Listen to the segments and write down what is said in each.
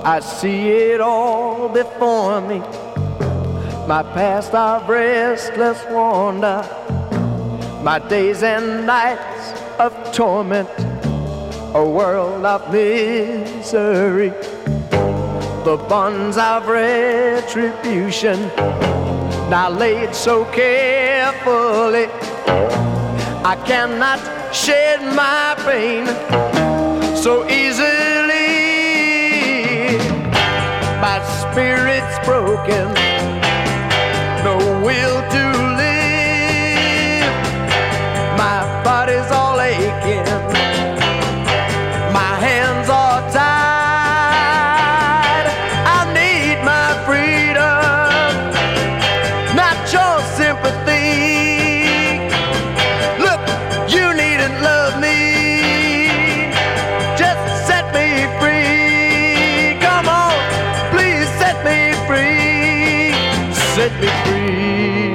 I see it all before me. My past of restless wander, my days and nights of torment, a world of misery, the bonds of retribution, now laid so carefully. I cannot shed my pain so easily. My spirit's broken, no will to live. My body's all aching, my hands are tied. I need my freedom, not your sympathy. Look, you needn't love me, just set me free. Come on, please set me free, set me free.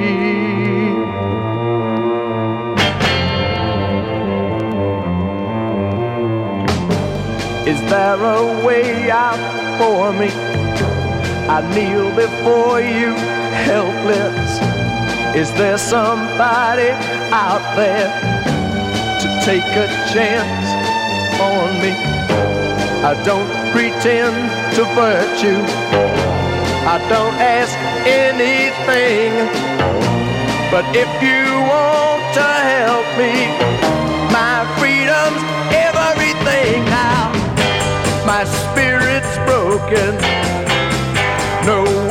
Is there a way out for me? I kneel before you helpless. Is there somebody out there to take a chance on me? I don't pretend to virtue, I don't ask anything, but if you want to help me, my freedom's everything now. My spirit's broken, no